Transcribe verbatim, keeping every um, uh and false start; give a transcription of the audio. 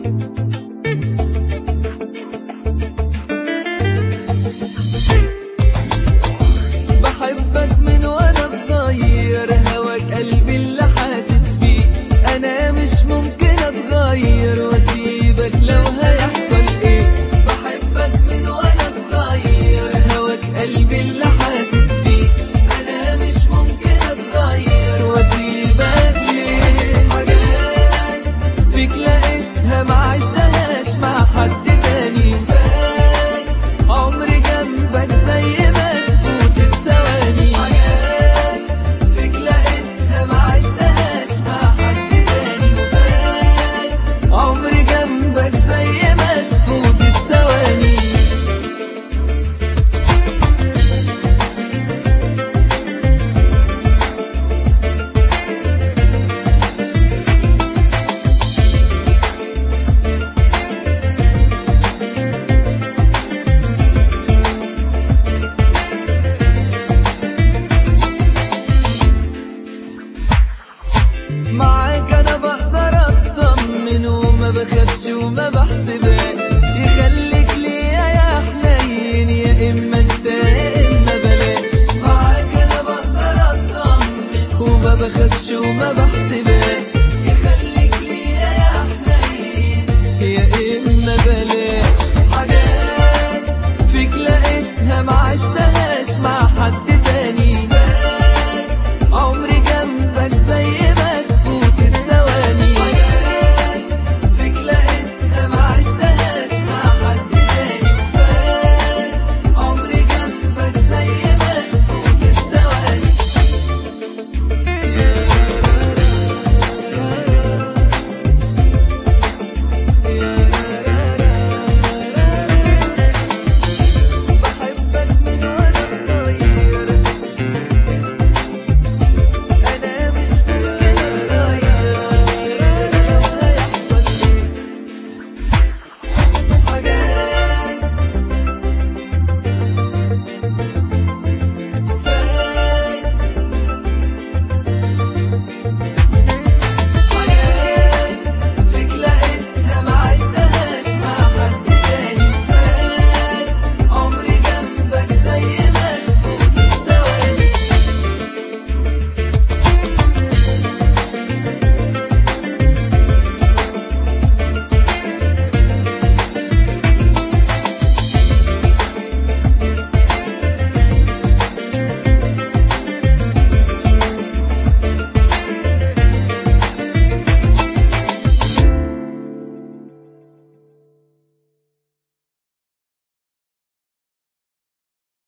بحبك من وانا صغير، هواك قلبي اللي حاسس بيه، انا مش ممكن اتغير واسيبك لو هيحصل ايه. بحبك من وانا صغير، هواك قلبي اللي حاسس بيه، انا مش ممكن اتغير واسيبك ليه. حاجات فيك لقيتها ما عشتهاش مع حد تاني، عمري جنبك زي ما تفوت الثواني. حاجات فيك لقيتها ما عشتهاش مع حد تاني، عمري جنبك زي ما تفوت الثواني. معاك انا بقدر اطمن وما بخافش وما بحسبهاش، يخليك ليا يا حنين يا اما انت يا اما بلاش. معاك انا بقدر اطمن وما بخافش وما بحسبهاش، يخليك ليا يا حنين يا اما بلاش. حاجات فيك لقيتها ما عشتهاش مع حد